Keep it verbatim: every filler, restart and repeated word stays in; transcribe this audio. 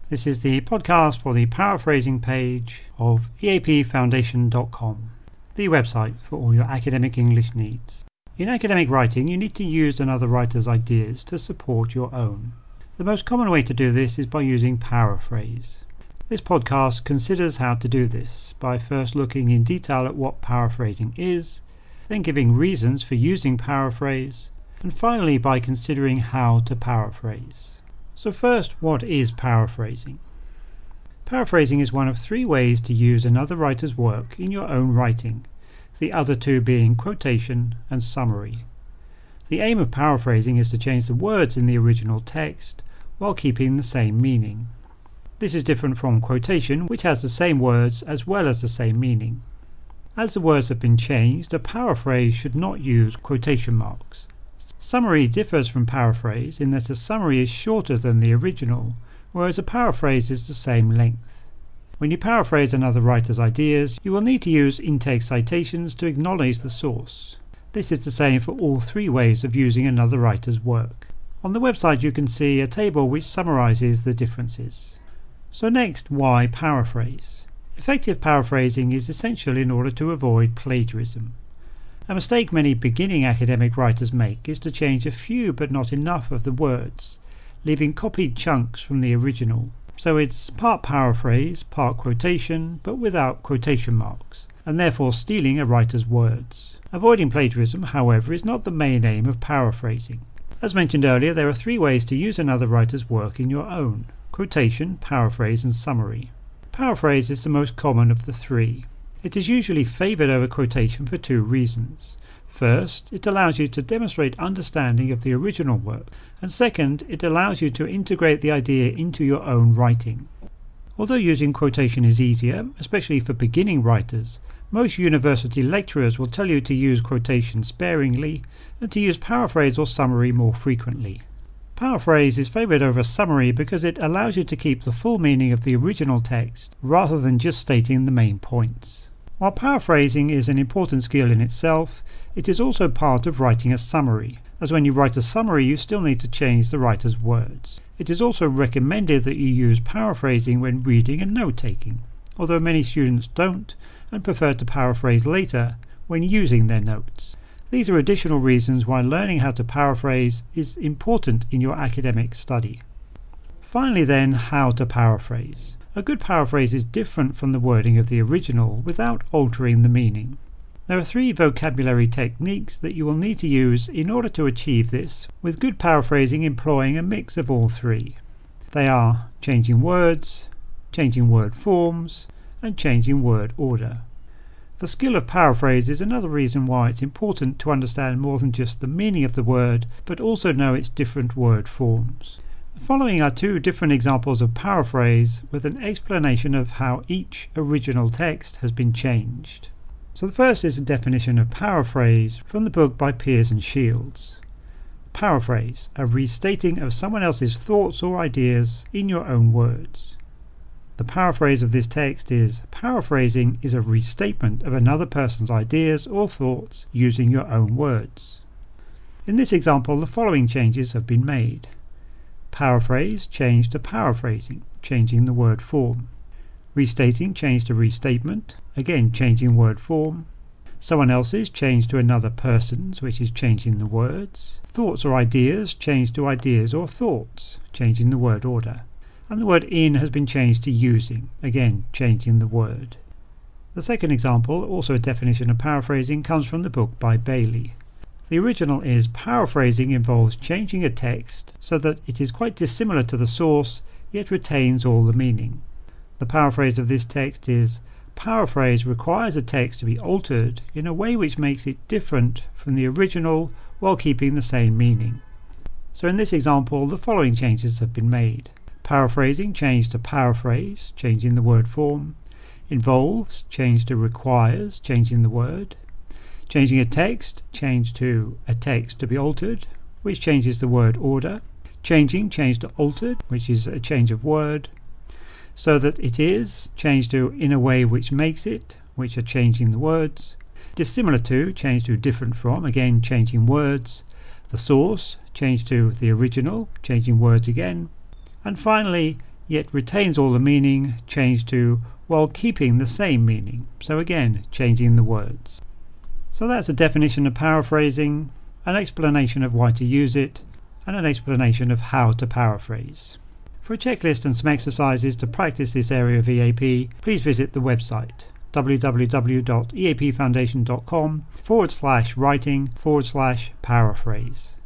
This is the podcast for the paraphrasing page of E A P foundation dot com, the website for all your academic English needs. In academic writing, you need to use another writer's ideas to support your own. The most common way to do this is by using paraphrase. This podcast considers how to do this by first looking in detail at what paraphrasing is, then giving reasons for using paraphrase, and finally by considering how to paraphrase. So first, what is paraphrasing? Paraphrasing is one of three ways to use another writer's work in your own writing, the other two being quotation and summary. The aim of paraphrasing is to change the words in the original text while keeping the same meaning. This is different from quotation, which has the same words as well as the same meaning. As the words have been changed, a paraphrase should not use quotation marks. Summary differs from paraphrase in that a summary is shorter than the original, whereas a paraphrase is the same length. When you paraphrase another writer's ideas, you will need to use in-text citations to acknowledge the source. This is the same for all three ways of using another writer's work. On the website you can see a table which summarizes the differences. So next, why paraphrase? Effective paraphrasing is essential in order to avoid plagiarism. A mistake many beginning academic writers make is to change a few but not enough of the words, leaving copied chunks from the original. So it's part paraphrase, part quotation, but without quotation marks, and therefore stealing a writer's words. Avoiding plagiarism, however, is not the main aim of paraphrasing. As mentioned earlier, there are three ways to use another writer's work in your own: quotation, paraphrase, and summary. Paraphrase is the most common of the three. It is usually favoured over quotation for two reasons. First, it allows you to demonstrate understanding of the original work, and second, it allows you to integrate the idea into your own writing. Although using quotation is easier, especially for beginning writers, most university lecturers will tell you to use quotation sparingly and to use paraphrase or summary more frequently. Paraphrase is favoured over summary because it allows you to keep the full meaning of the original text rather than just stating the main points. While paraphrasing is an important skill in itself, it is also part of writing a summary, as when you write a summary you still need to change the writer's words. It is also recommended that you use paraphrasing when reading and note-taking, although many students don't and prefer to paraphrase later when using their notes. These are additional reasons why learning how to paraphrase is important in your academic study. Finally then, how to paraphrase. A good paraphrase is different from the wording of the original without altering the meaning. There are three vocabulary techniques that you will need to use in order to achieve this, with good paraphrasing employing a mix of all three. They are changing words, changing word forms, and changing word order. The skill of paraphrase is another reason why it's important to understand more than just the meaning of the word, but also know its different word forms. The following are two different examples of paraphrase with an explanation of how each original text has been changed. So the first is a definition of paraphrase from the book by Peers and Shields. Paraphrase, a restating of someone else's thoughts or ideas in your own words. The paraphrase of this text is: paraphrasing is a restatement of another person's ideas or thoughts using your own words. In this example, the following changes have been made. Paraphrase changed to paraphrasing, changing the word form. Restating changed to restatement, again changing word form. Someone else's changed to another person's, which is changing the words. Thoughts or ideas changed to ideas or thoughts, changing the word order. And the word in has been changed to using, again changing the word. The second example, also a definition of paraphrasing, comes from the book by Bailey. The original is: paraphrasing involves changing a text so that it is quite dissimilar to the source, yet retains all the meaning. The paraphrase of this text is: paraphrase requires a text to be altered in a way which makes it different from the original while keeping the same meaning. So in this example, the following changes have been made. Paraphrasing changed to paraphrase, changing the word form. Involves changed to requires, changing the word. Changing a text changed to a text to be altered, which changes the word order. Changing changed to altered, which is a change of word. So that it is changed to in a way which makes it, which are changing the words. Dissimilar to changed to different from, again changing words. The source changed to the original, changing words again. And finally, yet retains all the meaning, changed to while keeping the same meaning. So again, changing the words. So that's a definition of paraphrasing, an explanation of why to use it, and an explanation of how to paraphrase. For a checklist and some exercises to practice this area of E A P, please visit the website www.eapfoundation.com forward slash writing forward slash paraphrase.